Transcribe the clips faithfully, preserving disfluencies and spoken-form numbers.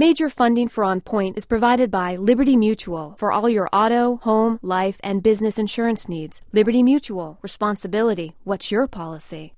Major funding for On Point is provided by Liberty Mutual for all your auto, home, life, and business insurance needs. Liberty Mutual. Responsibility. What's your policy?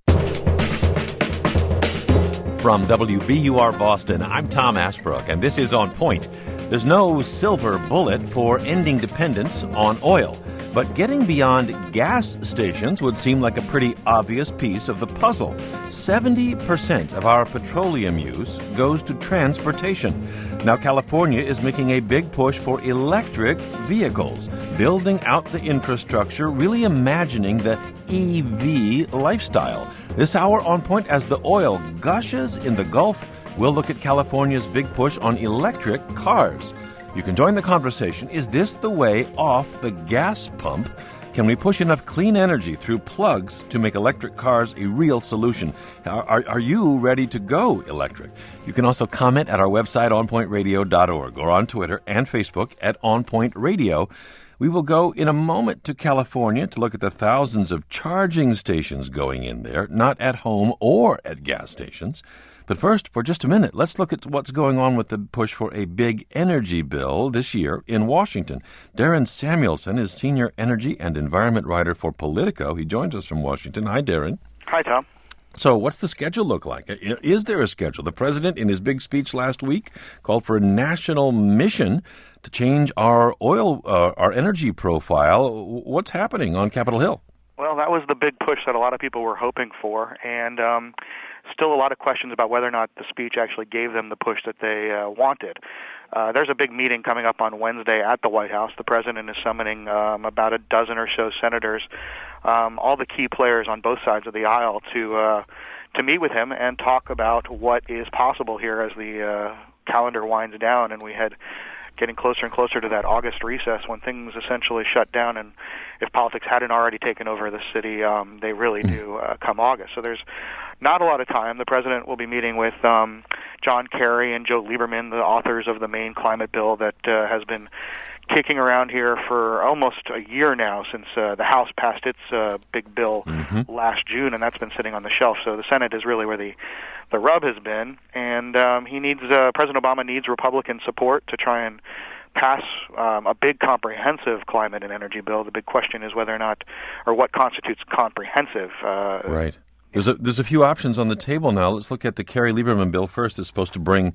From W B U R Boston, I'm Tom Ashbrook, and this is On Point. There's no silver bullet for ending dependence on oil, but getting beyond gas stations would seem like a pretty obvious piece of the puzzle. seventy percent of our petroleum use goes to transportation. Now, California is making a big push for electric vehicles, building out the infrastructure, really imagining the E V lifestyle. This hour On Point, as the oil gushes in the Gulf, we'll look at California's big push on electric cars. You can join the conversation. Is this the way off the gas pump? Can we push enough clean energy through plugs to make electric cars a real solution? Are, are, are you ready to go electric? You can also comment at our website, on point radio dot org, or on Twitter and Facebook at On Point Radio. We will go in a moment to California to look at the thousands of charging stations going in there, not at home or at gas stations. But first, for just a minute, let's look at what's going on with the push for a big energy bill this year in Washington. Darren Samuelson is senior energy and environment writer for Politico. He joins us from Washington. Hi, Darren. Hi, Tom. So what's the schedule look like? Is there a schedule? The president, in his big speech last week, called for a national mission to change our oil, uh, our energy profile. What's happening on Capitol Hill? Well, that was the big push that a lot of people were hoping for, and um, still a lot of questions about whether or not the speech actually gave them the push that they uh, wanted. Uh, there's a big meeting coming up on Wednesday at the White House. The president is summoning um, about a dozen or so senators, um, all the key players on both sides of the aisle, to uh, to meet with him and talk about what is possible here as the uh, calendar winds down and we head getting closer and closer to that August recess when things essentially shut down, and if politics hadn't already taken over the city, um, they really do uh, come August. So there's not a lot of time. The president will be meeting with um, John Kerry and Joe Lieberman, the authors of the Maine climate bill that uh, has been kicking around here for almost a year now, since uh, the House passed its uh, big bill mm-hmm. last June, and that's been sitting on the shelf. So the Senate is really where the the rub has been, and um, he needs uh, President Obama needs Republican support to try and pass um, a big comprehensive climate and energy bill. The big question is whether or not, or what constitutes comprehensive. Uh, right. There's a, there's a few options on the table now. Let's look at the Kerry-Lieberman bill first. It's supposed to bring,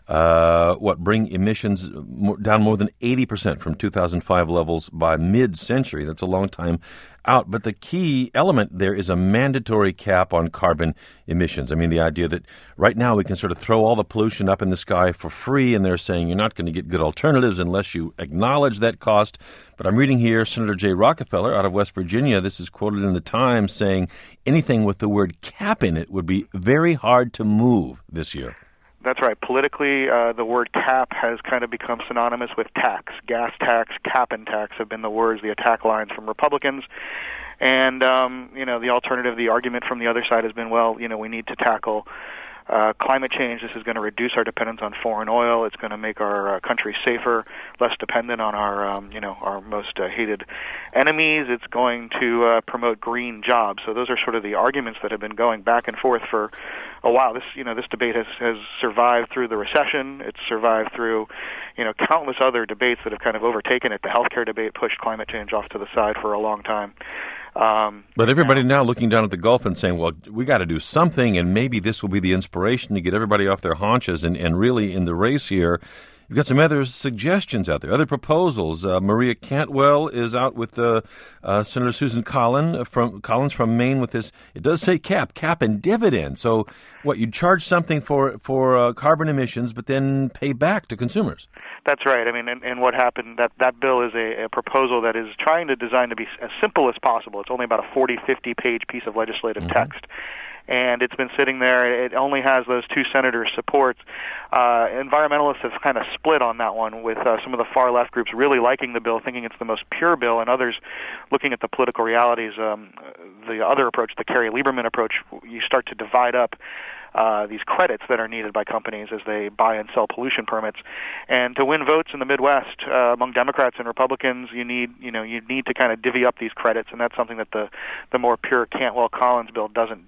uh, what, bring emissions more, down more than eighty percent from two thousand five levels by mid-century. That's a long time out. But the key element there is a mandatory cap on carbon emissions. I mean, the idea that right now we can sort of throw all the pollution up in the sky for free, and they're saying you're not going to get good alternatives unless you acknowledge that cost. But I'm reading here Senator Jay Rockefeller out of West Virginia. This is quoted in the Times saying anything with the word cap in it would be very hard to move this year. That's right. Politically, uh, the word cap has kind of become synonymous with tax. Gas tax, cap and tax have been the words, the attack lines from Republicans. And, um, you know, the alternative, the argument from the other side has been, well, you know, we need to tackle uh, climate change. This is going to reduce our dependence on foreign oil. It's going to make our uh, country safer, less dependent on our, um, you know, our most uh, hated enemies. It's going to uh, promote green jobs. So those are sort of the arguments that have been going back and forth for a while. This, you know, this debate has, has survived through the recession. It's survived through, you know, countless other debates that have kind of overtaken it. The healthcare debate pushed climate change off to the side for a long time. Um, but everybody now, now looking down at the Gulf and saying, well, we got to do something, and maybe this will be the inspiration to get everybody off their haunches and, and really in the race here. You've got some other suggestions out there, other proposals. Uh, Maria Cantwell is out with uh, uh, Senator Susan Collins from Collins from Maine with this. It does say cap, cap and dividend. So what, you'd charge something for for uh, carbon emissions, but then pay back to consumers. That's right. I mean, and, and what happened, that, that bill is a, a proposal that is trying to design to be as simple as possible. It's only about a forty, fifty page piece of legislative mm-hmm. text. And it's been sitting there. It only has those two senators' support. Uh, environmentalists have kind of split on that one, with uh, some of the far-left groups really liking the bill, thinking it's the most pure bill, and others looking at the political realities. Um, the other approach, the Kerry-Lieberman approach, you start to divide up Uh, these credits that are needed by companies as they buy and sell pollution permits, and to win votes in the Midwest uh, among Democrats and Republicans, you need you know you need to kind of divvy up these credits, and that's something that the the more pure Cantwell-Collins bill doesn't do.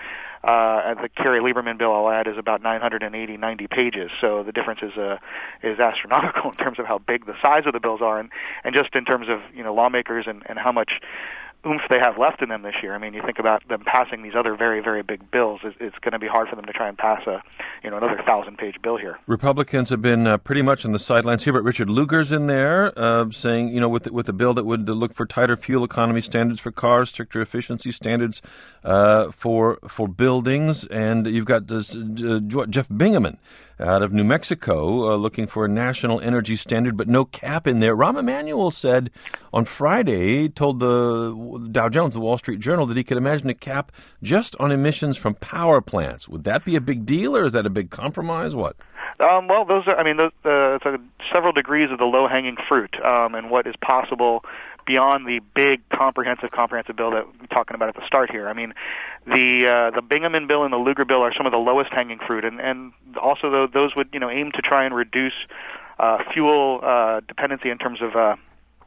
Uh, the Kerry Lieberman bill, I'll add, is about nine hundred eighty, ninety pages. So the difference is uh, is astronomical in terms of how big the size of the bills are, and, and just in terms of you know lawmakers and, and how much oomph they have left in them this year. I mean, you think about them passing these other very, very big bills. It's, it's going to be hard for them to try and pass a, you know, another thousand-page bill here. Republicans have been uh, pretty much on the sidelines here, but Richard Lugar's in there uh, saying, you know, with with a bill that would look for tighter fuel economy standards for cars, stricter efficiency standards uh, for for buildings, and you've got this, uh, Jeff Bingaman out of New Mexico uh, looking for a national energy standard, but no cap in there. Rahm Emanuel said on Friday, told the Dow Jones, the Wall Street Journal, that he could imagine a cap just on emissions from power plants. Would that be a big deal, or is that a big compromise? What? Um, well, those are, I mean, those, uh, it's, uh, several degrees of the low-hanging fruit um, and what is possible beyond the big comprehensive comprehensive bill that we're talking about at the start here. I mean, the uh, the Bingaman bill and the Lugar bill are some of the lowest hanging fruit, and, and also though, those would you know aim to try and reduce uh, fuel uh, dependency in terms of uh,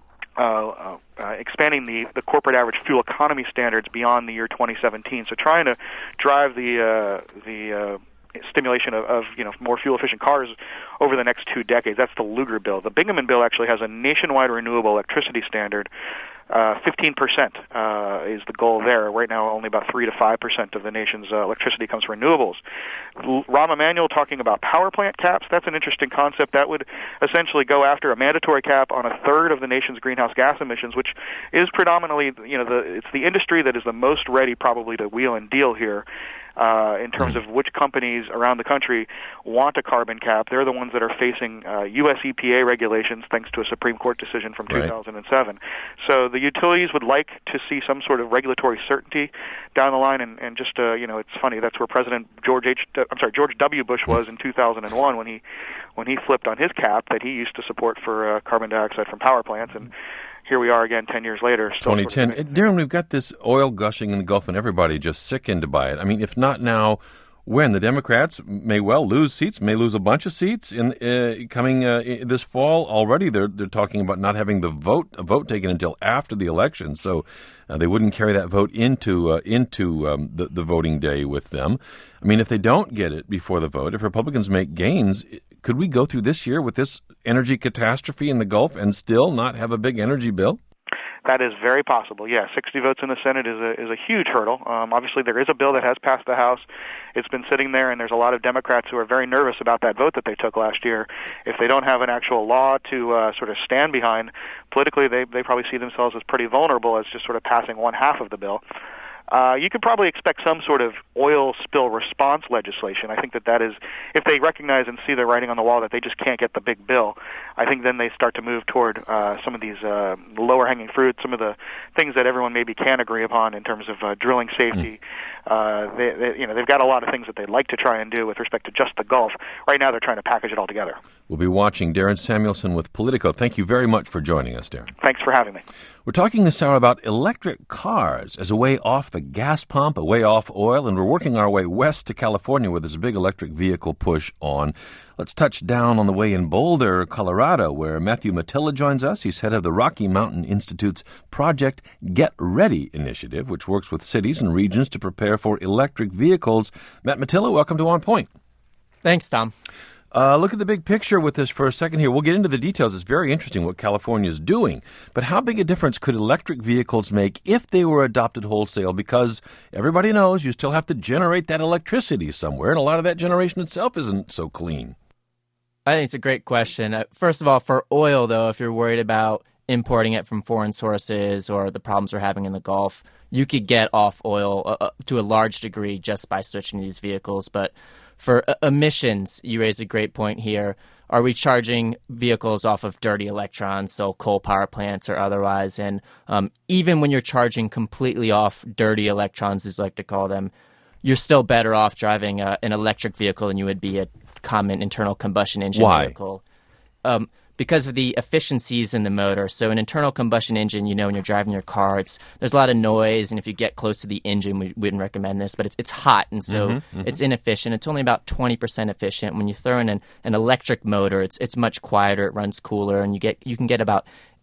uh, uh, expanding the, the corporate average fuel economy standards beyond the year twenty seventeen. So trying to drive the uh, the uh, stimulation of, of you know more fuel-efficient cars over the next two decades. That's the Lugar bill. The Bingaman bill actually has a nationwide renewable electricity standard. Uh, fifteen percent uh, is the goal there. Right now, only about three to five percent of the nation's uh, electricity comes from renewables. L- Rahm Emanuel talking about power plant caps. That's an interesting concept. That would essentially go after a mandatory cap on a third of the nation's greenhouse gas emissions, which is predominantly, you know, the it's the industry that is the most ready probably to wheel and deal here. Uh, in terms of which companies around the country want a carbon cap. They're the ones that are facing uh, U S E P A regulations thanks to a Supreme Court decision from two thousand seven. Right. So the utilities would like to see some sort of regulatory certainty down the line, and, and just, uh, you know, it's funny, that's where President George H. I'm sorry, George W. Bush was in two thousand one when he when he flipped on his cap that he used to support for uh, carbon dioxide from power plants, and here we are again ten years later. twenty ten. Sort of Darren, we've got this oil gushing in the Gulf and everybody just sickened by it. I mean, if not now, when? The Democrats may well lose seats, may lose a bunch of seats in uh, coming uh, this fall. Already they're they're talking about not having the vote a vote taken until after the election, so uh, they wouldn't carry that vote into uh, into um, the, the voting day with them. I mean, if they don't get it before the vote, if Republicans make gains, could we go through this year with this energy catastrophe in the Gulf and still not have a big energy bill? That is very possible. Yeah, sixty votes in the Senate is a is a huge hurdle. Um, obviously, there is a bill that has passed the House. It's been sitting there, and there's a lot of Democrats who are very nervous about that vote that they took last year. If they don't have an actual law to uh, sort of stand behind, politically, they they probably see themselves as pretty vulnerable as just sort of passing one half of the bill. Uh, you could probably expect some sort of oil spill response legislation. I think that that is, if they recognize and see the writing on the wall that they just can't get the big bill, I think then they start to move toward uh, some of these uh, lower-hanging fruit, some of the things that everyone maybe can agree upon in terms of uh, drilling safety. Mm. Uh, they, they, you know, they've got a lot of things that they'd like to try and do with respect to just the Gulf. Right now, they're trying to package it all together. We'll be watching. Darren Samuelson with Politico. Thank you very much for joining us, Darren. Thanks for having me. We're talking this hour about electric cars as a way off the gas pump, a way off oil, and we're working our way west to California where there's a big electric vehicle push on. Let's touch down on the way in Boulder, Colorado, where Matthew Matilla joins us. He's head of the Rocky Mountain Institute's Project Get Ready initiative, which works with cities and regions to prepare for electric vehicles. Matt Matilla, welcome to On Point. Thanks, Tom. Uh, look at the big picture with this for a second here. We'll get into the details. It's very interesting what California is doing. But how big a difference could electric vehicles make if they were adopted wholesale? Because everybody knows you still have to generate that electricity somewhere, and a lot of that generation itself isn't so clean. I think it's a great question. Uh, first of all, for oil, though, if you're worried about importing it from foreign sources or the problems we're having in the Gulf, you could get off oil uh, to a large degree just by switching to these vehicles. But for uh, emissions, you raise a great point here. Are we charging vehicles off of dirty electrons, so coal power plants or otherwise? And um, even when you're charging completely off dirty electrons, as we like to call them, you're still better off driving uh, an electric vehicle than you would be a common internal combustion engine Why? vehicle. Um, because of the efficiencies in the motor. So an internal combustion engine, you know, when you're driving your car, it's there's a lot of noise, and if you get close to the engine, we wouldn't recommend this, but it's it's hot, and so mm-hmm, mm-hmm. it's inefficient. It's only about twenty percent efficient. When you throw in an, an electric motor, it's it's much quieter, it runs cooler, and you get you can get about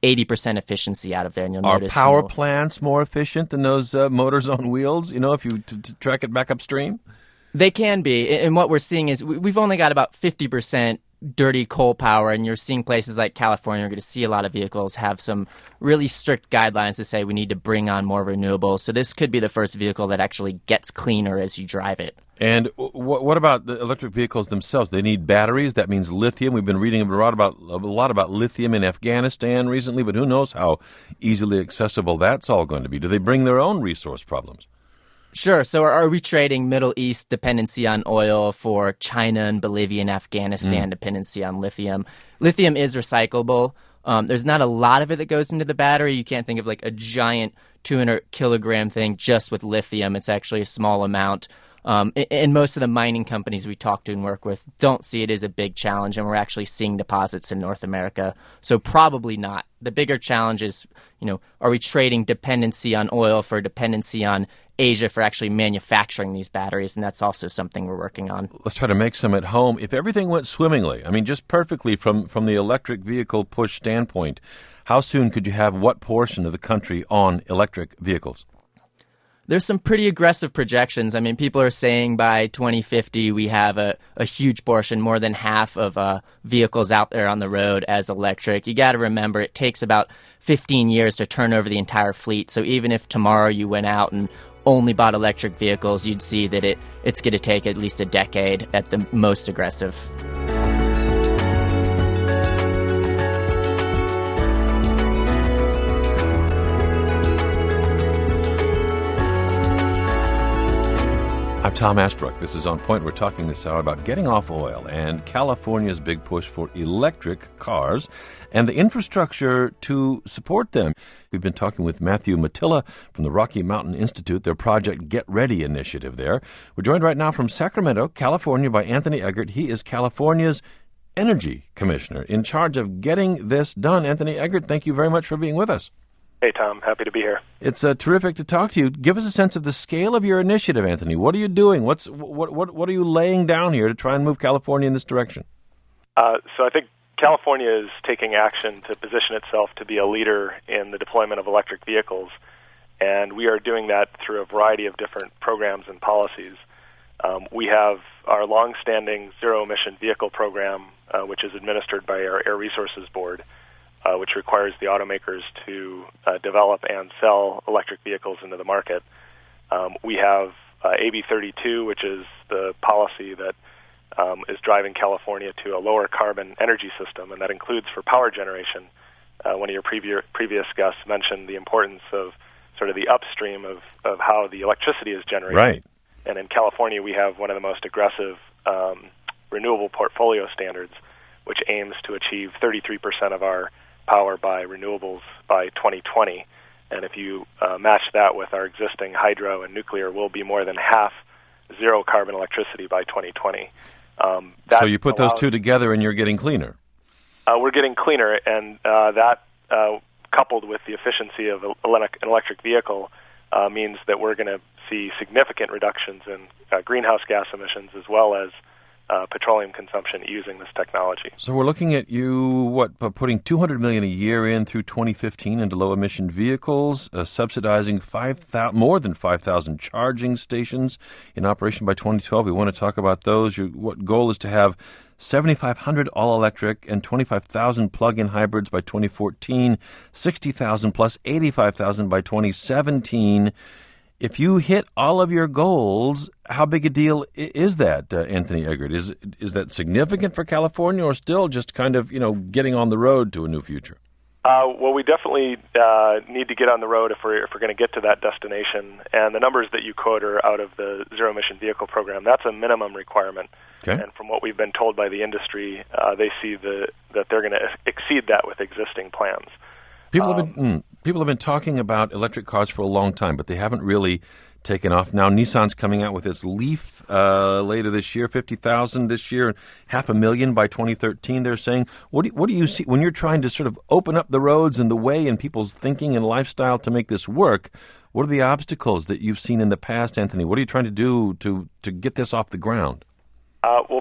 eighty percent efficiency out of there, and you'll Are notice... power you know, plants more efficient than those uh, motors on wheels, you know, if you t- t- track it back upstream? They can be. And what we're seeing is we've only got about fifty percent dirty coal power, and you're seeing places like California, you're going to see a lot of vehicles have some really strict guidelines to say we need to bring on more renewables. So this could be the first vehicle that actually gets cleaner as you drive it. And w- what about the electric vehicles themselves? They need batteries. That means lithium. We've been reading a lot about a lot about lithium in Afghanistan recently, but who knows how easily accessible that's all going to be. Do they bring their own resource problems? Sure. So are we trading Middle East dependency on oil for China and Bolivia and Afghanistan mm. dependency on lithium? Lithium is recyclable. Um, there's not a lot of it that goes into the battery. You can't think of like a giant two hundred kilogram thing just with lithium. It's actually a small amount. Um, and most of the mining companies we talk to and work with don't see it as a big challenge, and we're actually seeing deposits in North America. So probably not. The bigger challenge is, you know, are we trading dependency on oil for dependency on Asia for actually manufacturing these batteries? And that's also something we're working on. Let's try to make some at home. If everything went swimmingly, I mean, just perfectly from, from the electric vehicle push standpoint, how soon could you have what portion of the country on electric vehicles? There's some pretty aggressive projections. I mean, people are saying by twenty fifty we have a, a huge portion, more than half of uh, vehicles out there on the road as electric. You got to remember it takes about fifteen years to turn over the entire fleet. So even if tomorrow you went out and only bought electric vehicles, you'd see that it it's going to take at least a decade at the most aggressive. I'm Tom Ashbrook. This is On Point. We're talking this hour about getting off oil and California's big push for electric cars and the infrastructure to support them. We've been talking with Matthew Matilla from the Rocky Mountain Institute, their Project Get Ready initiative there. We're joined right now from Sacramento, California, by Anthony Eggert. He is California's Energy Commissioner in charge of getting this done. Anthony Eggert, thank you very much for being with us. Hey, Tom. Happy to be here. It's uh, terrific to talk to you. Give us a sense of the scale of your initiative, Anthony. What are you doing? What's what what what are you laying down here to try and move California in this direction? Uh, so I think California is taking action to position itself to be a leader in the deployment of electric vehicles, and we are doing that through a variety of different programs and policies. Um, we have our longstanding zero-emission vehicle program, uh, which is administered by our Air Resources Board, Uh, which requires the automakers to uh, develop and sell electric vehicles into the market. Um, we have uh, A B thirty-two, which is the policy that um, is driving California to a lower carbon energy system, and that includes for power generation. Uh, one of your previous previous guests mentioned the importance of sort of the upstream of, of how the electricity is generated. Right. And in California, we have one of the most aggressive um, renewable portfolio standards, which aims to achieve thirty-three percent of our power by renewables by twenty twenty. And if you uh, match that with our existing hydro and nuclear, we'll be more than half zero carbon electricity by twenty twenty. Um, so you put allows, those two together and you're getting cleaner. Uh, we're getting cleaner, and uh, that uh, coupled with the efficiency of an electric vehicle uh, means that we're going to see significant reductions in uh, greenhouse gas emissions as well as Uh, petroleum consumption using this technology. So we're looking at you, what, putting two hundred million dollars a year in through twenty fifteen into low-emission vehicles, uh, subsidizing five thousand, more than five thousand charging stations in operation by twenty twelve. We want to talk about those. Your what goal is to have seventy-five hundred all-electric and twenty-five thousand plug-in hybrids by twenty fourteen, sixty thousand plus eighty-five thousand by twenty seventeen. If you hit all of your goals, how big a deal is that, uh, Anthony Eggert? Is is that significant for California, or still just kind of, you know, getting on the road to a new future? Uh, well, we definitely uh, need to get on the road if we're if we're going to get to that destination. And the numbers that you quote are out of the zero emission vehicle program. That's a minimum requirement. Okay. And from what we've been told by the industry, uh, they see the that they're going to exceed that with existing plans. People have been um, mm, people have been talking about electric cars for a long time, but they haven't really taken off. Now Nissan's coming out with its Leaf uh, later this year, fifty thousand this year, half a million by twenty thirteen. They're saying, what do, what do you see when you're trying to sort of open up the roads and the way in people's thinking and lifestyle to make this work? What are the obstacles that you've seen in the past, Anthony? What are you trying to do to to get this off the ground? Uh, well,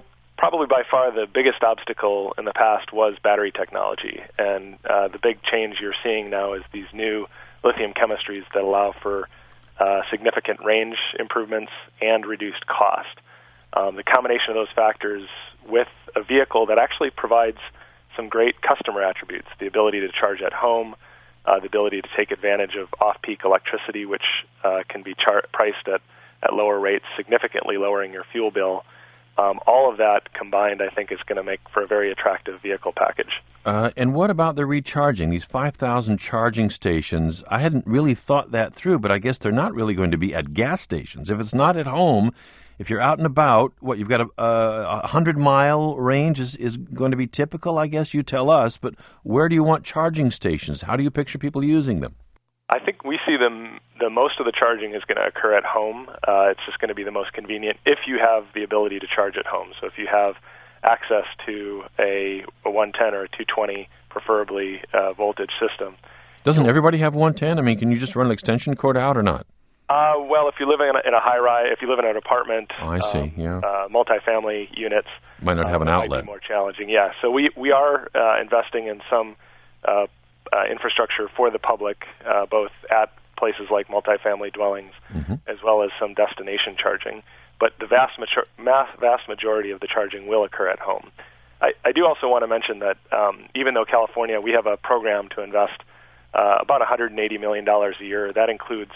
probably by far the biggest obstacle in the past was battery technology. And uh, the big change you're seeing now is these new lithium chemistries that allow for uh, significant range improvements and reduced cost. Um, the combination of those factors with a vehicle that actually provides some great customer attributes, the ability to charge at home, uh, the ability to take advantage of off-peak electricity, which uh, can be char- priced at, at lower rates, significantly lowering your fuel bill. Um, all of that combined, I think, is going to make for a very attractive vehicle package. Uh, and what about the recharging? These five thousand charging stations, I hadn't really thought that through, but I guess they're not really going to be at gas stations. If it's not at home, if you're out and about, what, you've got a, a one hundred-mile range is, is going to be typical, I guess you tell us, but where do you want charging stations? How do you picture people using them? I think we see them, the most of the charging is going to occur at home. Uh, it's just going to be the most convenient if you have the ability to charge at home. So if you have access to a, a one ten or a two twenty, preferably, uh, voltage system. Doesn't everybody have one ten? I mean, can you just run an extension cord out or not? Uh, well, if you live in a, in a high-rise, if you live in an apartment, oh, I see. Um, yeah, uh, multifamily units, might not have um, an outlet. Might be more challenging. Yeah, so we we are uh, investing in some uh, uh, infrastructure for the public, uh, both at places like multifamily dwellings, mm-hmm. as well as some destination charging. But the vast mature, mass, vast majority of the charging will occur at home. I, I do also want to mention that um, even though California, we have a program to invest uh, about one hundred eighty million dollars a year, that includes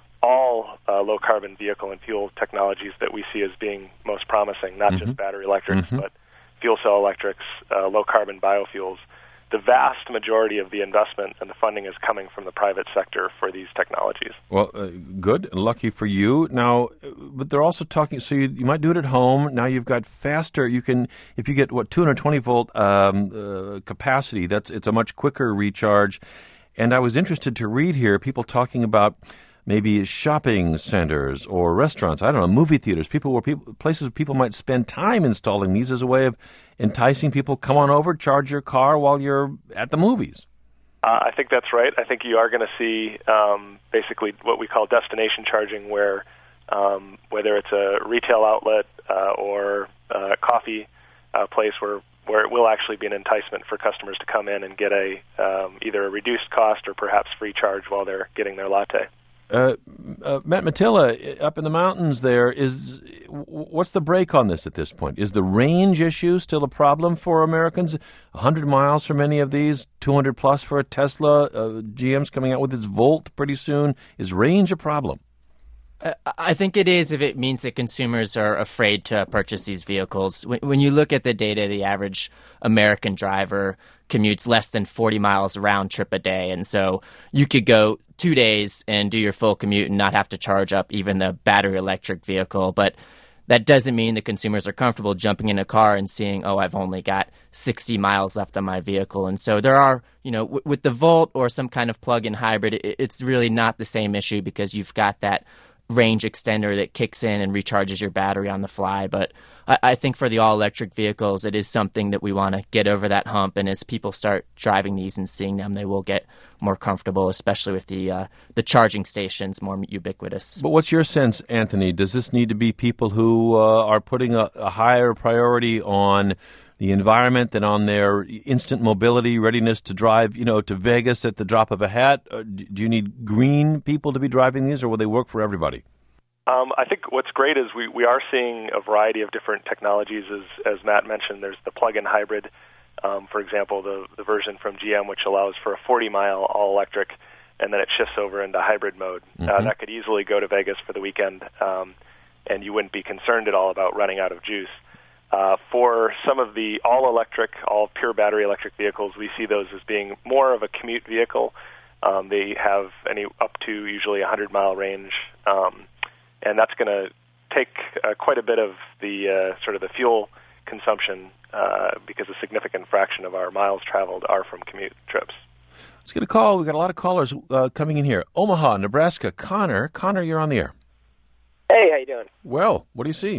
all uh, low-carbon vehicle and fuel technologies that we see as being most promising, not mm-hmm. just battery electrics, mm-hmm. but fuel cell electrics, uh, low-carbon biofuels. The vast majority of the investment and the funding is coming from the private sector for these technologies. Well, uh, good. Lucky for you. Now, but they're also talking, so you, you might do it at home. Now you've got faster, you can, if you get, what, two hundred twenty volt um, uh, capacity, that's it's a much quicker recharge. And I was interested to read here people talking about maybe shopping centers or restaurants, I don't know, movie theaters, people where people, places where people might spend time installing these as a way of enticing people, come on over, charge your car while you're at the movies. Uh, I think that's right. I think you are going to see um, basically what we call destination charging, where um, whether it's a retail outlet uh, or a coffee uh, place where, where it will actually be an enticement for customers to come in and get a um, either a reduced cost or perhaps free charge while they're getting their latte. Uh, uh, Matt Matilla, up in the mountains there, is what's the break on this at this point? Is the range issue still a problem for Americans? one hundred miles for many of these, two hundred plus for a Tesla. Uh, G M's coming out with its Volt pretty soon. Is range a problem? I think it is if it means that consumers are afraid to purchase these vehicles. When you look at the data, the average American driver commutes less than forty miles round trip a day. And so you could go two days and do your full commute and not have to charge up even the battery electric vehicle. But that doesn't mean that consumers are comfortable jumping in a car and seeing, oh, I've only got sixty miles left on my vehicle. And so there are, you know, w- with the Volt or some kind of plug-in hybrid, it, it's really not the same issue because you've got that range extender that kicks in and recharges your battery on the fly. But I, I think for the all-electric vehicles, it is something that we want to get over that hump. And as people start driving these and seeing them, they will get more comfortable, especially with the uh, the charging stations more ubiquitous. But what's your sense, Anthony? Does this need to be people who uh, are putting a, a higher priority on the environment than on their instant mobility, readiness to drive, you know, to Vegas at the drop of a hat? Or do you need green people to be driving these, or will they work for everybody? Um, I think what's great is we, we are seeing a variety of different technologies. As, as Matt mentioned, there's the plug-in hybrid, um, for example, the, the version from G M, which allows for a forty-mile all-electric, and then it shifts over into hybrid mode. Mm-hmm. Uh, that could easily go to Vegas for the weekend, um, and you wouldn't be concerned at all about running out of juice. Uh, for some of the all-electric, all pure battery electric vehicles, we see those as being more of a commute vehicle. Um, they have any up to usually a hundred-mile range, um, and that's going to take uh, quite a bit of the uh, sort of the fuel consumption uh, because a significant fraction of our miles traveled are from commute trips. Let's get a call. We've got a lot of callers uh, coming in here. Omaha, Nebraska. Connor. Connor, you're on the air. Hey, how you doing? Well, what do you see?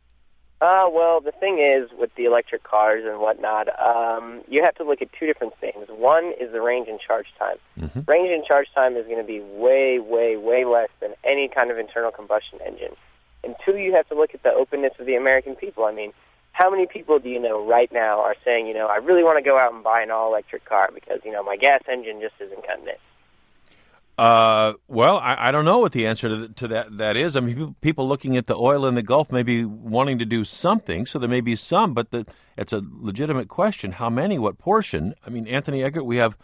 Uh, well, the thing is, with the electric cars and whatnot, um, you have to look at two different things. One is the range and charge time. Mm-hmm. Range and charge time is going to be way, way, way less than any kind of internal combustion engine. And two, you have to look at the openness of the American people. I mean, how many people do you know right now are saying, you know, I really want to go out and buy an all-electric car because, you know, my gas engine just isn't cutting it? Uh, well, I, I don't know what the answer to, to that that is. I mean, people looking at the oil in the Gulf may be wanting to do something, so there may be some, but the, it's a legitimate question. How many? What portion? I mean, Anthony Eggert, we have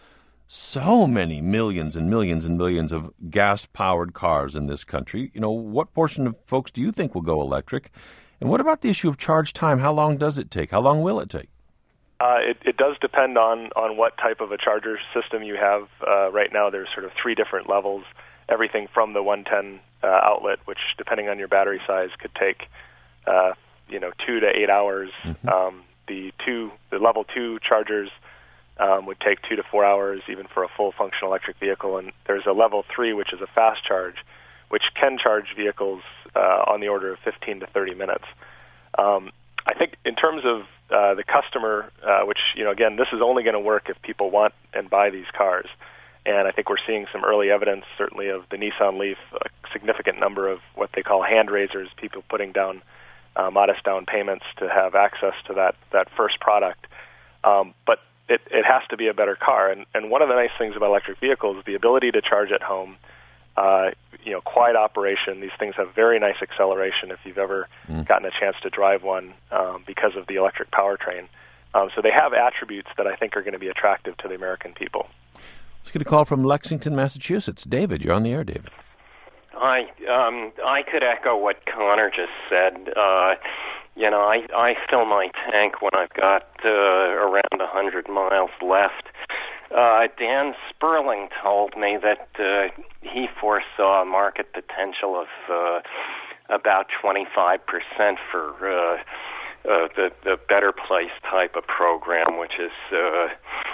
so many millions and millions and millions of gas-powered cars in this country. You know, what portion of folks do you think will go electric? And what about the issue of charge time? How long does it take? How long will it take? Uh, it, it does depend on, on what type of a charger system you have. Uh, right now there's sort of three different levels, everything from the one ten uh, outlet, which depending on your battery size could take uh, you know two to eight hours. Mm-hmm. Um, the two the level two chargers um, would take two to four hours, even for a full functional electric vehicle. And there's a level three, which is a fast charge, which can charge vehicles uh, on the order of fifteen to thirty minutes. Um, I think in terms of uh, the customer, uh, which, you know, again, this is only going to work if people want and buy these cars. And I think we're seeing some early evidence, certainly, of the Nissan Leaf, a significant number of what they call hand raisers, people putting down uh, modest down payments to have access to that, that first product. Um, but it, it has to be a better car. And, and one of the nice things about electric vehicles is the ability to charge at home. Uh, you know, quiet operation. These things have very nice acceleration if you've ever mm. gotten a chance to drive one um, because of the electric powertrain. Um, so they have attributes that I think are going to be attractive to the American people. Let's get a call from Lexington, Massachusetts. David, you're on the air, David. Hi. Um, I could echo what Connor just said. Uh, you know, I, I fill my tank when I've got uh, around one hundred miles left. Uh, Dan Sperling told me that uh, he foresaw a market potential of uh, about twenty-five percent for uh, uh, the, the Better Place type of program, which is uh,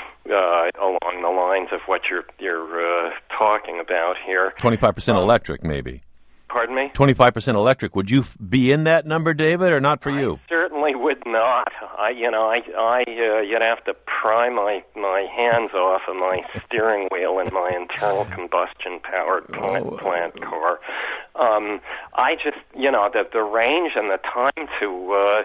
uh, along the lines of what you're you're uh, talking about here. twenty-five percent um, electric, maybe. Pardon me? twenty-five percent electric. Would you f- be in that number, David, or not for you? I certainly would not. I, you know, I, I, uh, you'd have to pry my, my hands off of my steering wheel in my internal combustion powered plant, oh, plant car. Um, I just, you know, the the range and the time to uh,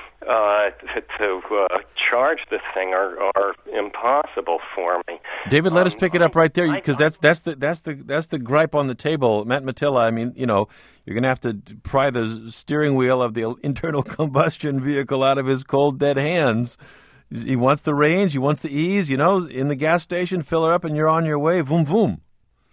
uh, to, to uh, charge this thing are, are impossible for me. David, let um, us pick it up right there, because I, that's that's the that's the that's the gripe on the table. Matt Matilla, I mean, you know, you're going to have to pry the steering wheel of the internal combustion vehicle out of his cold, dead hands. He wants the range, he wants the ease. You know, in the gas station, fill her up, and you're on your way. Vroom, vroom.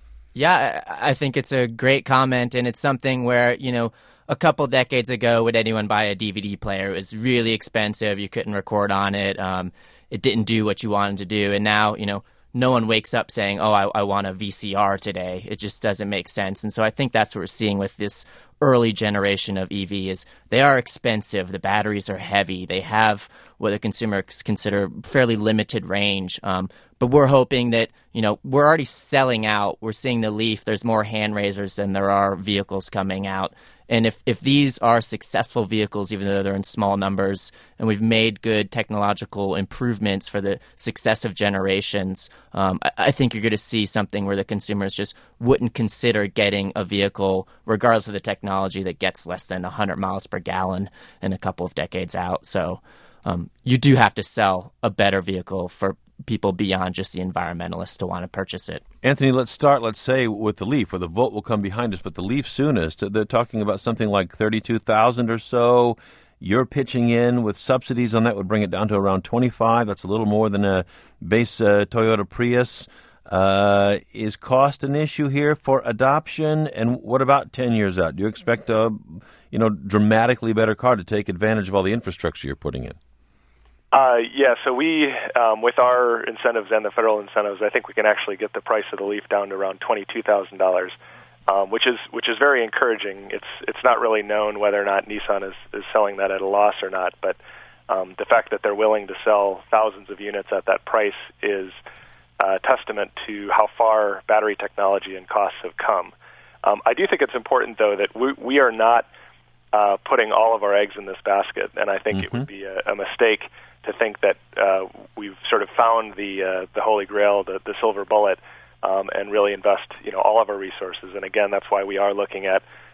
Yeah, I think it's a great comment, and it's something where, you know, a couple decades ago, would anyone buy a D V D player? It was really expensive. You couldn't record on it. Um, it didn't do what you wanted to do. And now, you know, no one wakes up saying, oh, I, I want a V C R today. It just doesn't make sense. And so I think that's what we're seeing with this early generation of E V is they are expensive. The batteries are heavy. They have what the consumers consider fairly limited range. Um, but we're hoping that, you know, we're already selling out. We're seeing the Leaf. There's more hand raisers than there are vehicles coming out. And if, if these are successful vehicles, even though they're in small numbers, and we've made good technological improvements for the successive generations, um, I, I think you're going to see something where the consumers just wouldn't consider getting a vehicle, regardless of the technology, that gets less than one hundred miles per gallon in a couple of decades out. So um, you do have to sell a better vehicle for people beyond just the environmentalists to want to purchase it. Anthony, let's start, let's say, with the Leaf, where the Volt will come behind us, but the Leaf soonest. They're talking about something like thirty-two thousand or so. You're pitching in with subsidies on that would bring it down to around twenty-five. That's a little more than a base uh, Toyota Prius. Uh, is cost an issue here for adoption? And what about ten years out? Do you expect a you know, dramatically better car to take advantage of all the infrastructure you're putting in? Uh, yeah, so we, um, with our incentives and the federal incentives, I think we can actually get the price of the Leaf down to around twenty-two thousand dollars, um, which is which is very encouraging. It's it's not really known whether or not Nissan is, is selling that at a loss or not, but um, the fact that they're willing to sell thousands of units at that price is a testament to how far battery technology and costs have come. Um, I do think it's important, though, that we, we are not uh, putting all of our eggs in this basket, and I think mm-hmm. it would be a, a mistake to think that uh, we've sort of found the uh, the holy grail, the, the silver bullet, um, and really invest, you know, all of our resources. And again, that's why we are looking at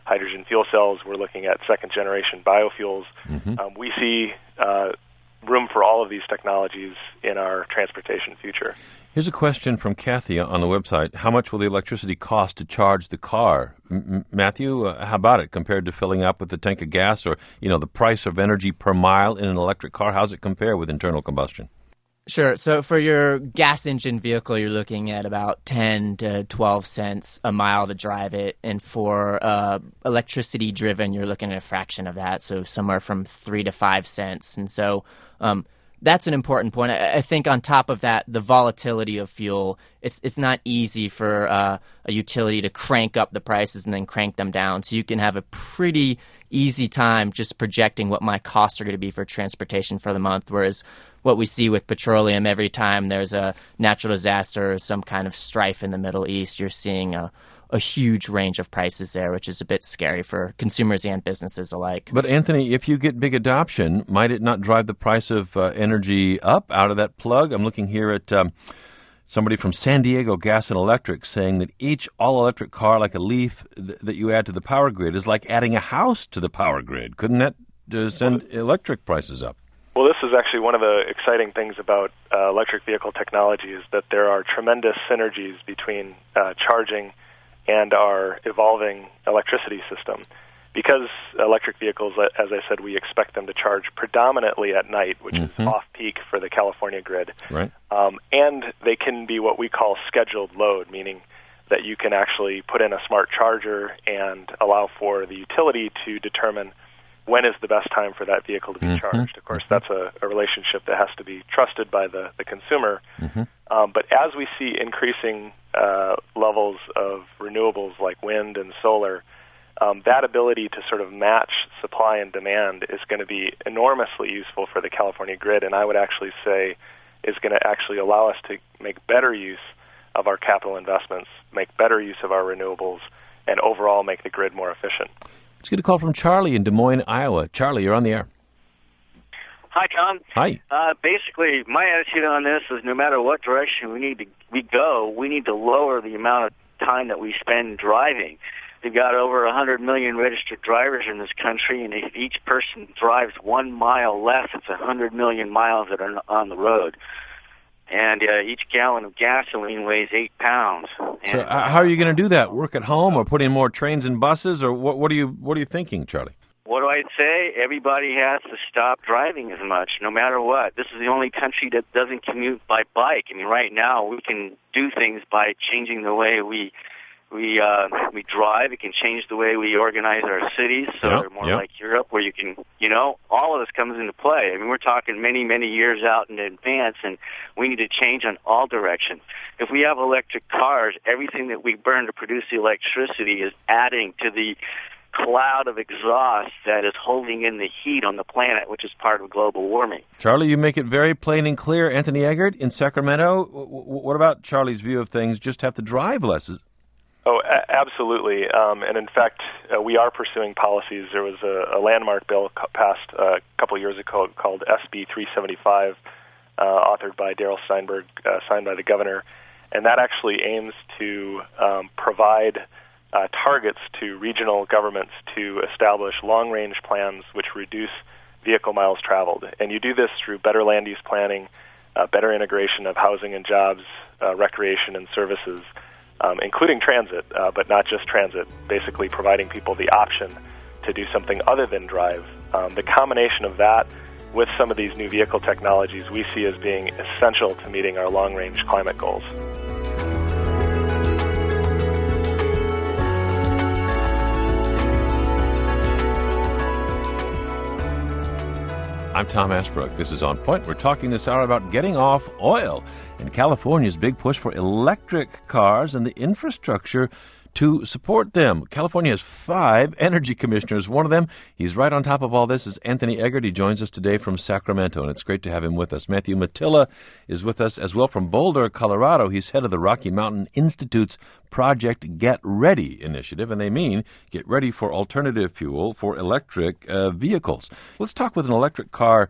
hydrogen fuel cells. We're looking at second-generation biofuels. Mm-hmm. Um, we see uh, room for all of these technologies in our transportation future. Here's a question from Kathy on the website. How much will the electricity cost to charge the car? M- Matthew, uh, how about it compared to filling up with a tank of gas, or, you know, the price of energy per mile in an electric car? How's it compare with internal combustion? Sure. So for your gas engine vehicle, you're looking at about ten to twelve cents a mile to drive it. And for uh, electricity driven, you're looking at a fraction of that. So somewhere from three to five cents. And so um, that's an important point. I, I think on top of that, the volatility of fuel, it's it's not easy for uh, a utility to crank up the prices and then crank them down. So you can have a pretty easy time just projecting what my costs are going to be for transportation for the month, whereas what we see with petroleum, every time there's a natural disaster or some kind of strife in the Middle East, you're seeing a, a huge range of prices there, which is a bit scary for consumers and businesses alike. But, Anthony, if you get big adoption, might it not drive the price of uh, energy up out of that plug? I'm looking here at um, somebody from San Diego Gas and Electric saying that each all-electric car, like a Leaf, th- that you add to the power grid is like adding a house to the power grid. Couldn't that uh, send electric prices up? Well, this is actually one of the exciting things about uh, electric vehicle technology is that there are tremendous synergies between uh, charging and our evolving electricity system. Because electric vehicles, as I said, we expect them to charge predominantly at night, which mm-hmm. is off-peak for the California grid. Right. Um, and they can be what we call scheduled load, meaning that you can actually put in a smart charger and allow for the utility to determine when is the best time for that vehicle to be mm-hmm. charged. Of course, that's a, a relationship that has to be trusted by the, the consumer. Mm-hmm. Um, but as we see increasing uh, levels of renewables like wind and solar, um, that ability to sort of match supply and demand is going to be enormously useful for the California grid, and I would actually say is going to actually allow us to make better use of our capital investments, make better use of our renewables, and overall make the grid more efficient. Let's get a call from Charlie in Des Moines, Iowa. Charlie, you're on the air. Hi, Tom. Hi. Uh, basically, my attitude on this is no matter what direction we need to we go, we need to lower the amount of time that we spend driving. We've got over one hundred million registered drivers in this country, and if each person drives one mile less, it's one hundred million miles that are on the road. And uh, each gallon of gasoline weighs eight pounds. And, so, uh, how are you going to do that? Work at home, or put in more trains and buses, or what? What are you What are you thinking, Charlie? What do I say? Everybody has to stop driving as much, no matter what. This is the only country that doesn't commute by bike. I mean, right now we can do things by changing the way we we uh, we drive. It can change the way we organize our cities, so yep, they're more yep. like Europe, where you can, you know, all of this comes into play. I mean, we're talking many, many years out in advance, and we need to change on all directions. If we have electric cars, everything that we burn to produce the electricity is adding to the cloud of exhaust that is holding in the heat on the planet, which is part of global warming. Charlie, you make it very plain and clear. Anthony Eggert in Sacramento, what about Charlie's view of things? Just have to drive less. Oh, a- absolutely. Um, and in fact, uh, we are pursuing policies. There was a, a landmark bill co- passed uh, a couple years ago called S B three seventy-five, uh, authored by Darrell Steinberg, uh, signed by the governor. And that actually aims to um, provide uh, targets to regional governments to establish long-range plans which reduce vehicle miles traveled. And you do this through better land use planning, uh, better integration of housing and jobs, uh, recreation and services, Um, including transit, uh, but not just transit, basically providing people the option to do something other than drive. Um, the combination of that with some of these new vehicle technologies we see as being essential to meeting our long-range climate goals. I'm Tom Ashbrook. This is On Point. We're talking this hour about getting off oil and California's big push for electric cars and the infrastructure to support them. California has five energy commissioners. One of them, he's right on top of all this, is Anthony Eggert. He joins us today from Sacramento, and it's great to have him with us. Matthew Matilla is with us as well from Boulder, Colorado. He's head of the Rocky Mountain Institute's Project Get Ready initiative, and they mean get ready for alternative fuel for electric uh, vehicles. Let's talk with an electric car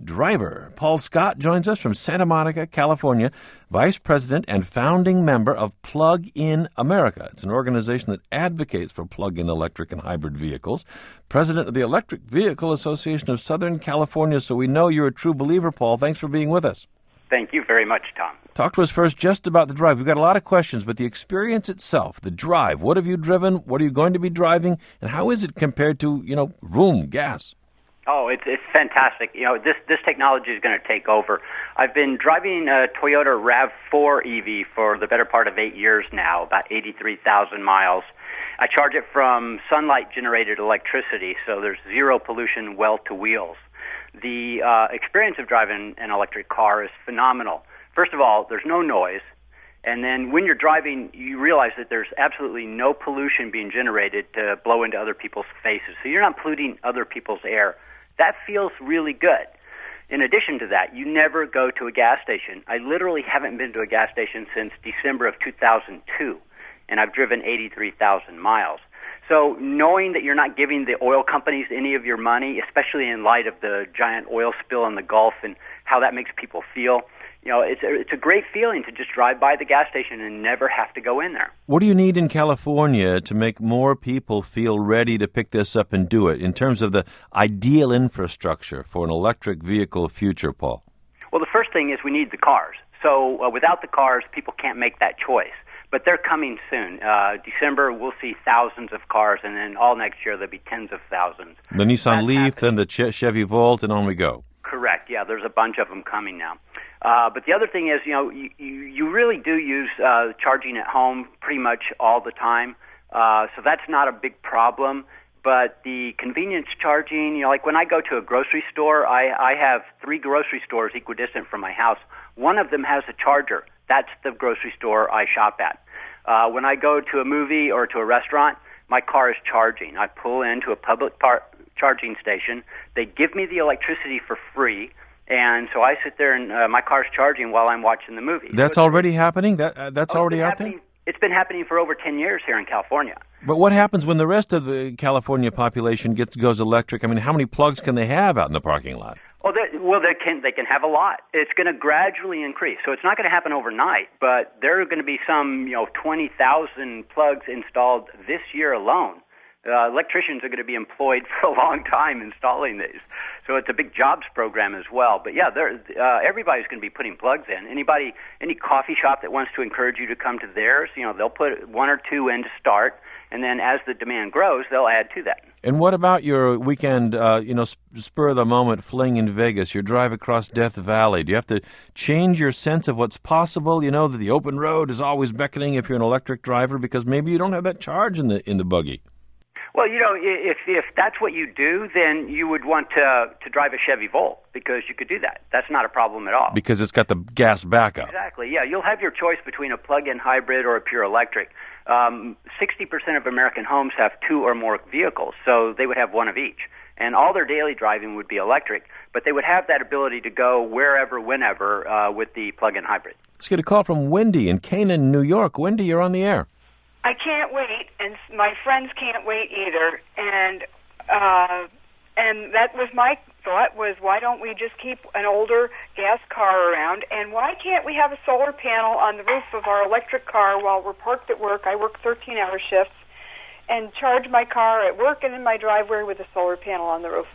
driver. Paul Scott joins us from Santa Monica, California, Vice President and founding member of Plug-in America. It's an organization that advocates for plug-in electric and hybrid vehicles. President of the Electric Vehicle Association of Southern California, so we know you're a true believer, Paul. Thanks for being with us. Thank you very much, Tom. Talk to us first just about the drive. We've got a lot of questions, but the experience itself, the drive, what have you driven, what are you going to be driving, and how is it compared to, you know, vroom, gas? Oh, it's it's fantastic. You know, this this technology is going to take over. I've been driving a Toyota RAV four E V for the better part of eight years now, about eighty-three thousand miles. I charge it from sunlight-generated electricity, so there's zero pollution well to wheels. The uh, experience of driving an electric car is phenomenal. First of all, there's no noise. And then when you're driving, you realize that there's absolutely no pollution being generated to blow into other people's faces. So you're not polluting other people's air. That feels really good. In addition to that, you never go to a gas station. I literally haven't been to a gas station since December of two thousand two, and I've driven eighty-three thousand miles. So knowing that you're not giving the oil companies any of your money, especially in light of the giant oil spill in the Gulf and how that makes people feel, you know, it's a, it's a great feeling to just drive by the gas station and never have to go in there. What do you need in California to make more people feel ready to pick this up and do it in terms of the ideal infrastructure for an electric vehicle future, Paul? Well, the first thing is we need the cars. So uh, without the cars, people can't make that choice. But they're coming soon. Uh, December, we'll see thousands of cars, and then all next year there'll be tens of thousands. The Nissan That's Leaf, happening. then the Ch- Chevy Volt, and on we go. Correct. Yeah, there's a bunch of them coming now. Uh, but the other thing is, you know, you, you, you really do use uh, charging at home pretty much all the time. Uh, so that's not a big problem. But the convenience charging, you know, like when I go to a grocery store, I, I have three grocery stores equidistant from my house. One of them has a charger. That's the grocery store I shop at. Uh, when I go to a movie or to a restaurant, my car is charging. I pull into a public par- charging station. They give me the electricity for free, and so I sit there and uh, my car's charging while I'm watching the movie. That's so already happening? That uh, That's oh, already out happening. there? It's been happening for over ten years here in California. But what happens when the rest of the California population gets goes electric? I mean, how many plugs can they have out in the parking lot? Well, they, well, they can they can have a lot. It's going to gradually increase, so it's not going to happen overnight. But there are going to be some, you know, twenty thousand plugs installed this year alone. Uh, electricians are going to be employed for a long time installing these, so it's a big jobs program as well. But yeah, there, uh, everybody's going to be putting plugs in. Anybody, any coffee shop that wants to encourage you to come to theirs, you know, they'll put one or two in to start, and then as the demand grows, they'll add to that. And what about your weekend, uh, you know, spur of the moment fling in Vegas, your drive across Death Valley? Do you have to change your sense of what's possible? You know that the open road is always beckoning if you're an electric driver because maybe you don't have that charge in the in the buggy. Well, you know, if if that's what you do, then you would want to to drive a Chevy Volt because you could do that. That's not a problem at all. Because it's got the gas backup. Exactly, yeah. You'll have your choice between a plug-in hybrid or a pure electric. Um, sixty percent of American homes have two or more vehicles, so they would have one of each. And all their daily driving would be electric, but they would have that ability to go wherever, whenever uh, with the plug-in hybrid. Let's get a call from Wendy in Canaan, New York. Wendy, you're on the air. I can't wait, and my friends can't wait either. And uh, and that was my thought, was why don't we just keep an older gas car around, and why can't we have a solar panel on the roof of our electric car while we're parked at work? I work thirteen-hour shifts, and charge my car at work and in my driveway with a solar panel on the roof.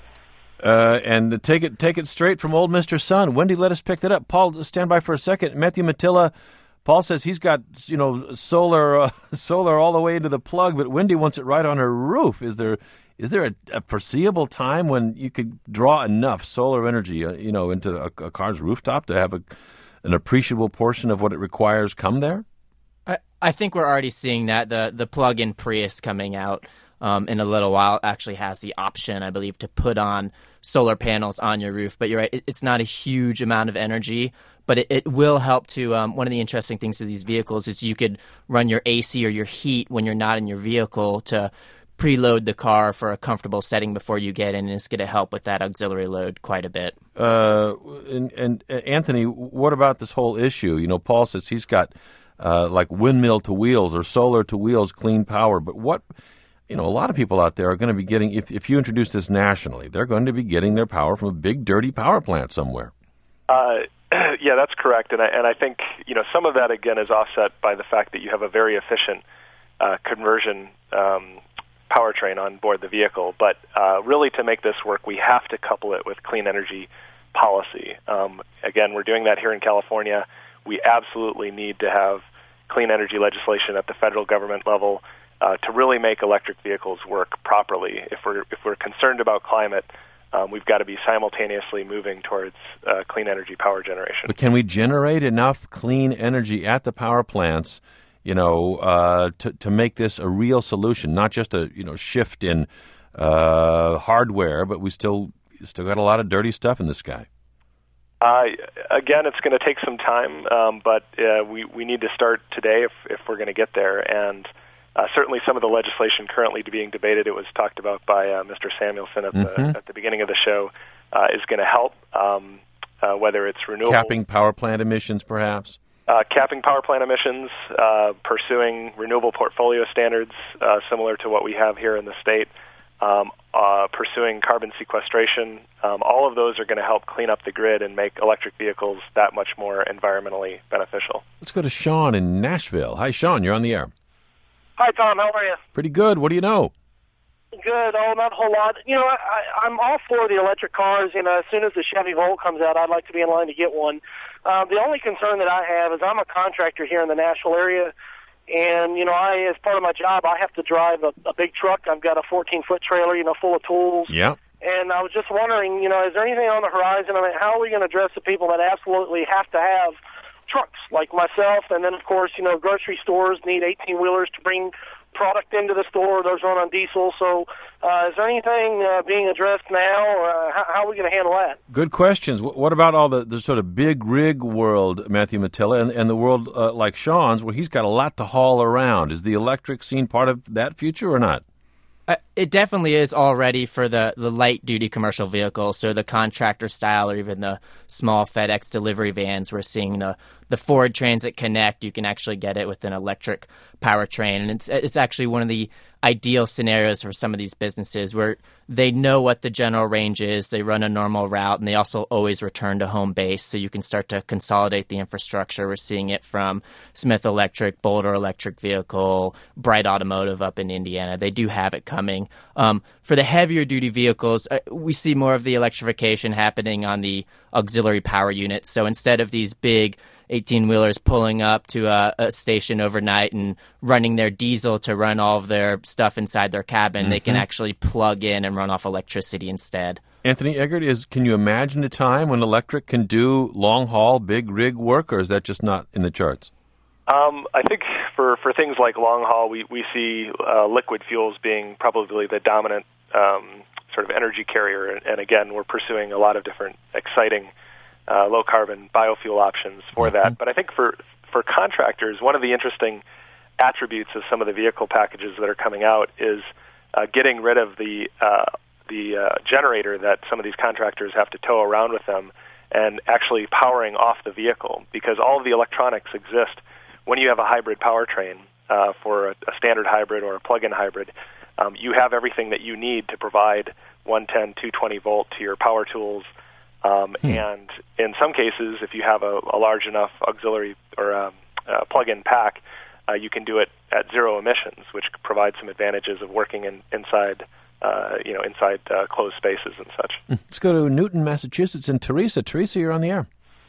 Uh, and take it take it straight from old Mister Sun. Wendy, let us pick that up. Paul, stand by for a second. Matthew Matilla, Paul says he's got, you know, solar uh, solar all the way into the plug, but Wendy wants it right on her roof. Is there is there a, a foreseeable time when you could draw enough solar energy, uh, you know, into a, a car's rooftop to have a, an appreciable portion of what it requires come there? I, I think we're already seeing that. The the plug-in Prius coming out um, in a little while actually has the option, I believe, to put on solar panels on your roof. But you're right, it, it's not a huge amount of energy, but it, it will help to um, – one of the interesting things to these vehicles is you could run your A C or your heat when you're not in your vehicle to preload the car for a comfortable setting before you get in, and it's going to help with that auxiliary load quite a bit. Uh, and, and uh, Anthony, what about this whole issue? You know, Paul says he's got – Uh, like windmill to wheels or solar to wheels, clean power. But what you know, a lot of people out there are going to be getting, if, if you introduce this nationally, they're going to be getting their power from a big, dirty power plant somewhere. Uh, yeah, that's correct. And I, and I think, you know, some of that, again, is offset by the fact that you have a very efficient uh, conversion um, powertrain on board the vehicle. But uh, really, to make this work, we have to couple it with clean energy policy. Um, again, we're doing that here in California. We absolutely need to have clean energy legislation at the federal government level uh, to really make electric vehicles work properly. If we're if we're concerned about climate, um, we've got to be simultaneously moving towards uh, clean energy power generation. But can we generate enough clean energy at the power plants, you know, uh, to to make this a real solution, not just a you know shift in uh, hardware, but we still still got a lot of dirty stuff in the sky? Uh, again, it's going to take some time, um, but uh, we we need to start today if if we're going to get there. And uh, certainly, some of the legislation currently being debated, it was talked about by uh, Mister Samuelson at mm-hmm. the at the beginning of the show, uh, is going to help. Um, uh, whether it's renewable capping power plant emissions, perhaps. Uh, capping power plant emissions, uh, pursuing renewable portfolio standards uh, similar to what we have here in the state, um, uh, pursuing carbon sequestration. Um, all of those are going to help clean up the grid and make electric vehicles that much more environmentally beneficial. Let's go to Sean in Nashville. Hi, Sean. You're on the air. Hi, Tom. How are you? Pretty good. What do you know? Good. Oh, not a whole lot. You know, I, I'm all for the electric cars. You know, as soon as the Chevy Volt comes out, I'd like to be in line to get one. Uh, the only concern that I have is I'm a contractor here in the Nashville area, and, you know, I, as part of my job, I have to drive a, a big truck. I've got a fourteen-foot trailer, you know, full of tools. Yeah. And I was just wondering, you know, is there anything on the horizon? I mean, how are we going to address the people that absolutely have to have trucks, like myself? And then, of course, you know, grocery stores need eighteen-wheelers to bring product into the store. Those run on diesel. So uh, is there anything uh, being addressed now, or uh, how, how are we going to handle that? Good questions. What about all the, the sort of big rig world, Matthew Matilla, and, and the world uh, like Sean's, where he's got a lot to haul around? Is the electric scene part of that future or not? Uh, it definitely is already for the, the light-duty commercial vehicles, so the contractor style or even the small FedEx delivery vans. We're seeing the, the Ford Transit Connect. You can actually get it with an electric powertrain, and it's it's actually one of the ideal scenarios for some of these businesses where they know what the general range is, they run a normal route, and they also always return to home base, so you can start to consolidate the infrastructure. We're seeing it from Smith Electric, Boulder Electric Vehicle, Bright Automotive up in Indiana. They do have it coming. Um, for the heavier duty vehicles, uh, we see more of the electrification happening on the auxiliary power units. So instead of these big eighteen-wheelers pulling up to a, a station overnight and running their diesel to run all of their stuff inside their cabin, mm-hmm. they can actually plug in and run off electricity instead. Anthony Eggert, is can you imagine a time when electric can do long-haul, big rig work, or is that just not in the charts? Um, I think for, for things like long haul, we, we see uh, liquid fuels being probably the dominant um, sort of energy carrier. And, and again, we're pursuing a lot of different exciting uh, low-carbon biofuel options for mm-hmm. that. But I think for for contractors, one of the interesting attributes of some of the vehicle packages that are coming out is uh, getting rid of the uh, the uh, generator that some of these contractors have to tow around with them and actually powering off the vehicle, because all of the electronics exist when you have a hybrid powertrain uh, for a, a standard hybrid or a plug-in hybrid. Um, you have everything that you need to provide one ten, two twenty volt to your power tools. Um, hmm. And in some cases, if you have a, a large enough auxiliary or um, uh, plug-in pack, uh, you can do it at zero emissions, which provides some advantages of working in, inside, uh, you know, inside uh, closed spaces and such. Let's go to Newton, Massachusetts, and Teresa. Teresa, you're on the air.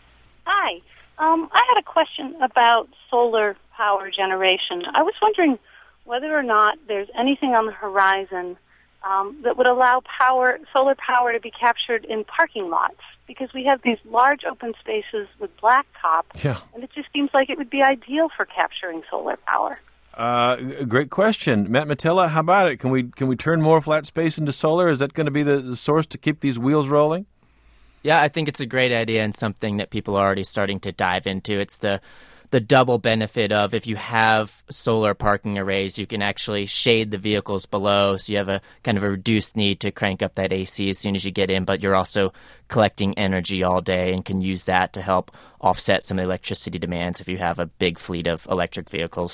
Hi. Um, I had a question about solar power generation. I was wondering whether or not there's anything on the horizon um, that would allow power, solar power to be captured in parking lots, because we have these large open spaces with blacktop, yeah. and it just seems like it would be ideal for capturing solar power. Uh, great question. Matt Matilla, how about it? Can we can we turn more flat space into solar? Is that going to be the, the source to keep these wheels rolling? Yeah, I think it's a great idea and something that people are already starting to dive into. It's the the double benefit of if you have solar parking arrays, you can actually shade the vehicles below, so you have a kind of a reduced need to crank up that A C as soon as you get in, but you're also collecting energy all day and can use that to help offset some of the electricity demands if you have a big fleet of electric vehicles.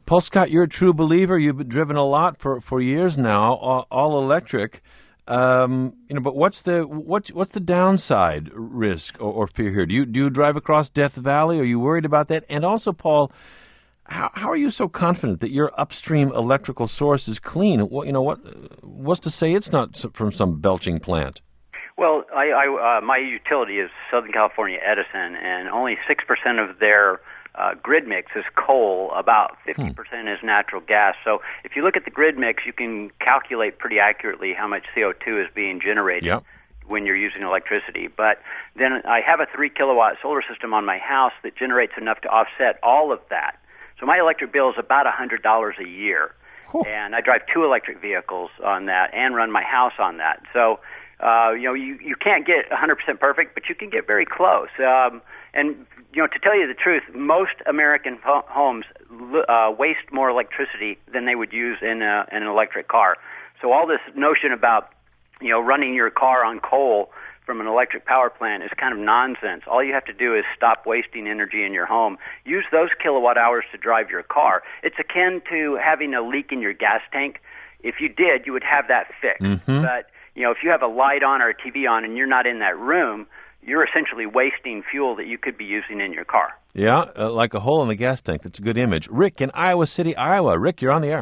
Paul Scott, you're a true believer. You've driven a lot for, for years now, all, all electric. Um, you know, but what's the what's what's the downside risk or, or fear here? Do you do you drive across Death Valley? Are you worried about that? And also, Paul, how how are you so confident that your upstream electrical source is clean? What you know what what's to say it's not from some belching plant? Well, I, I uh, my utility is Southern California Edison, and only six percent of their Uh, grid mix is coal, about fifty percent hmm. is natural gas. So if you look at the grid mix, you can calculate pretty accurately how much C O two is being generated yep. when you're using electricity. But then I have a three kilowatt solar system on my house that generates enough to offset all of that. So my electric bill is about one hundred dollars a year. Whew. And I drive two electric vehicles on that and run my house on that. So, uh, you know, you, you can't get one hundred percent perfect, but you can get very close. Um, and You know, to tell you the truth, most American ho- homes uh, waste more electricity than they would use in, a, in an electric car. So all this notion about, you know, running your car on coal from an electric power plant is kind of nonsense. All you have to do is stop wasting energy in your home. Use those kilowatt hours to drive your car. It's akin to having a leak in your gas tank. If you did, you would have that fixed. Mm-hmm. But, you know, if you have a light on or a T V on and you're not in that room, you're essentially wasting fuel that you could be using in your car. Yeah, uh, like a hole in the gas tank. That's a good image. Rick in Iowa City, Iowa. Rick, you're on the air.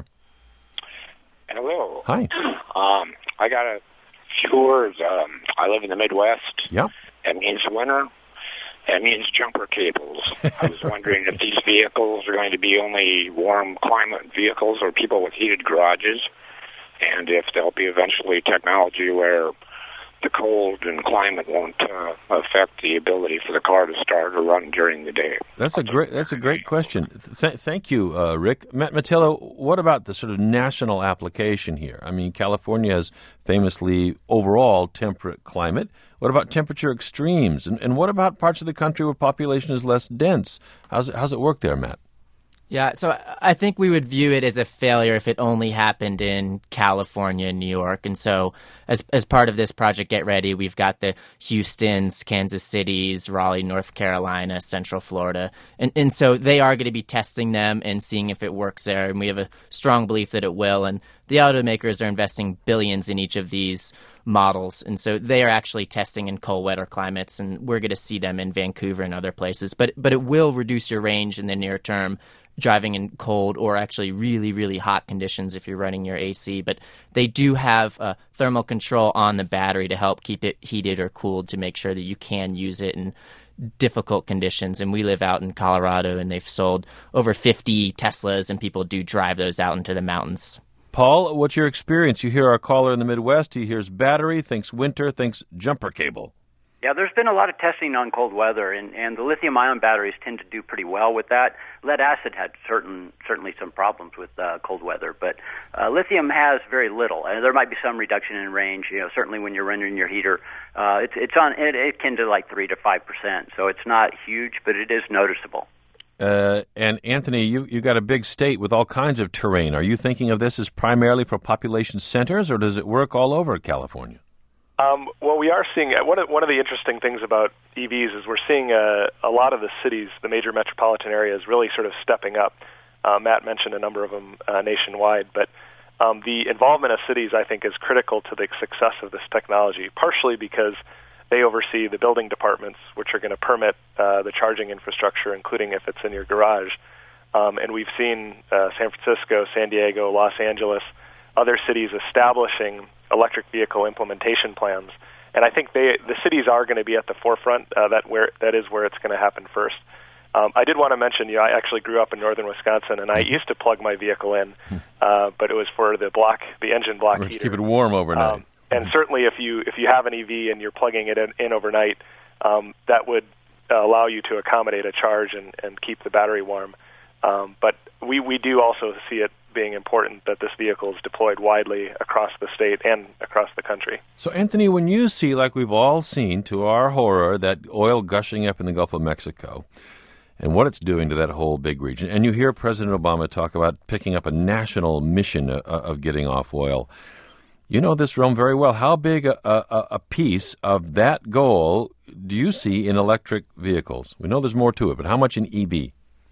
Hello. Hi. Um, I got a Fjord. Um, I live in the Midwest. Yeah. That means winter. That means jumper cables. I was wondering if these vehicles are going to be only warm climate vehicles or people with heated garages, and if there'll be eventually technology where the cold and climate won't uh, affect the ability for the car to start or run during the day. That's a great. That's a great question. Th- thank you, uh, Rick. Matt Matillo, what about the sort of national application here? I mean, California has famously overall temperate climate. What about temperature extremes? And, and what about parts of the country where population is less dense? How's it, how's it work there, Matt? Yeah, so I think we would view it as a failure if it only happened in California and New York. And so as as part of this Project Get Ready, we've got the Houstons, Kansas Cities, Raleigh, North Carolina, Central Florida. And, and so they are going to be testing them and seeing if it works there. And we have a strong belief that it will. And the automakers are investing billions in each of these models. And so they are actually testing in cold, wetter climates. And we're going to see them in Vancouver and other places. But but it will reduce your range in the near term, driving in cold or actually really, really hot conditions if you're running your A C. But they do have uh, thermal control on the battery to help keep it heated or cooled to make sure that you can use it in difficult conditions. And we live out in Colorado, and they've sold over fifty Teslas, and people do drive those out into the mountains. Paul, what's your experience? You hear our caller in the Midwest. He hears battery, thinks winter, thinks jumper cable. Yeah, there's been a lot of testing on cold weather, and, and the lithium-ion batteries tend to do pretty well with that. Lead-acid had certain certainly some problems with uh, cold weather, but uh, lithium has very little. And there might be some reduction in range. You know, certainly when you're running your heater, uh, it's it's on it, it can do like three to five percent. So it's not huge, but it is noticeable. Uh, and Anthony, you you got a big state with all kinds of terrain. Are you thinking of this as primarily for population centers, or does it work all over California? Um, well, we are seeing uh, one of one of the interesting things about E Vs is we're seeing uh, a lot of the cities, the major metropolitan areas, really sort of stepping up. Uh, Matt mentioned a number of them uh, nationwide, but um, the involvement of cities, I think, is critical to the success of this technology. Partially because they oversee the building departments, which are going to permit uh, the charging infrastructure, including if it's in your garage. Um, and we've seen uh, San Francisco, San Diego, Los Angeles, other cities establishing electric vehicle implementation plans, and I think they, the cities are going to be at the forefront. Uh, that where that is where it's going to happen first. Um, I did want to mention, you know, I actually grew up in northern Wisconsin, and I used to plug my vehicle in, uh, but it was for the block, the engine block Let's heater. Keep it warm overnight. Um, and certainly, if you if you have an E V and you're plugging it in, in overnight, um, that would uh, allow you to accommodate a charge and, and keep the battery warm. Um, but we, we do also see it being important that this vehicle is deployed widely across the state and across the country. So, Anthony, when you see, like we've all seen to our horror, that oil gushing up in the Gulf of Mexico and what it's doing to that whole big region, and you hear President Obama talk about picking up a national mission uh, of getting off oil, you know this realm very well. How big a, a, a piece of that goal do you see in electric vehicles? We know there's more to it, but how much in E V?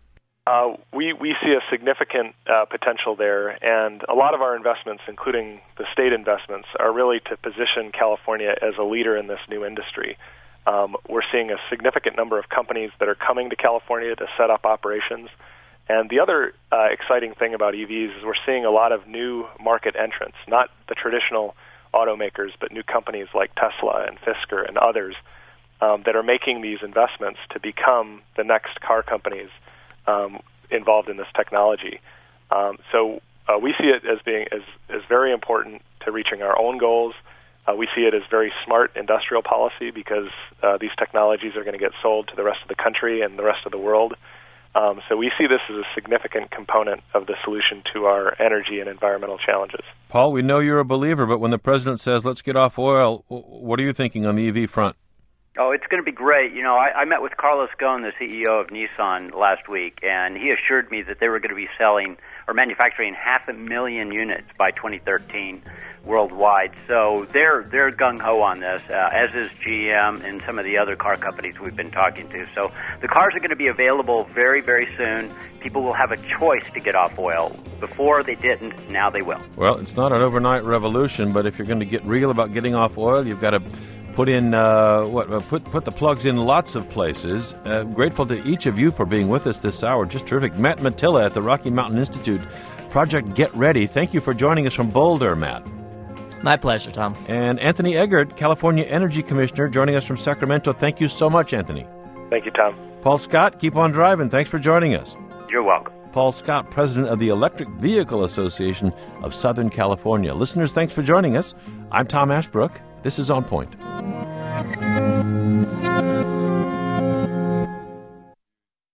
Uh, we, we see a significant uh, potential there, and a lot of our investments, including the state investments, are really to position California as a leader in this new industry. Um, we're seeing a significant number of companies that are coming to California to set up operations. And the other uh, exciting thing about E Vs is we're seeing a lot of new market entrants, not the traditional automakers, but new companies like Tesla and Fisker and others um, that are making these investments to become the next car companies um, involved in this technology. Um, so uh, we see it as being as, as very important to reaching our own goals. Uh, we see it as very smart industrial policy because uh, these technologies are going to get sold to the rest of the country and the rest of the world. Um, so we see this as a significant component of the solution to our energy and environmental challenges. Paul, we know you're a believer, but when the president says, let's get off oil, what are you thinking on the E V front? Oh, it's going to be great. You know, I, I met with Carlos Ghosn, the C E O of Nissan, last week, and he assured me that they were going to be selling or manufacturing half a million units by twenty thirteen worldwide. So they're they're gung-ho on this, uh, as is G M and some of the other car companies we've been talking to. So the cars are going to be available very, very soon. People will have a choice to get off oil. Before they didn't, now they will. Well, it's not an overnight revolution, but if you're going to get real about getting off oil, you've got to put in uh, what uh, put put the plugs in lots of places. Uh, grateful to each of you for being with us this hour. Just terrific. Matt Matilla at the Rocky Mountain Institute, Project Get Ready. Thank you for joining us from Boulder, Matt. My pleasure, Tom. And Anthony Eggert, California Energy Commissioner, joining us from Sacramento. Thank you so much, Anthony. Thank you, Tom. Paul Scott, keep on driving. Thanks for joining us. You're welcome. Paul Scott, president of the Electric Vehicle Association of Southern California. Listeners, thanks for joining us. I'm Tom Ashbrook. This is On Point.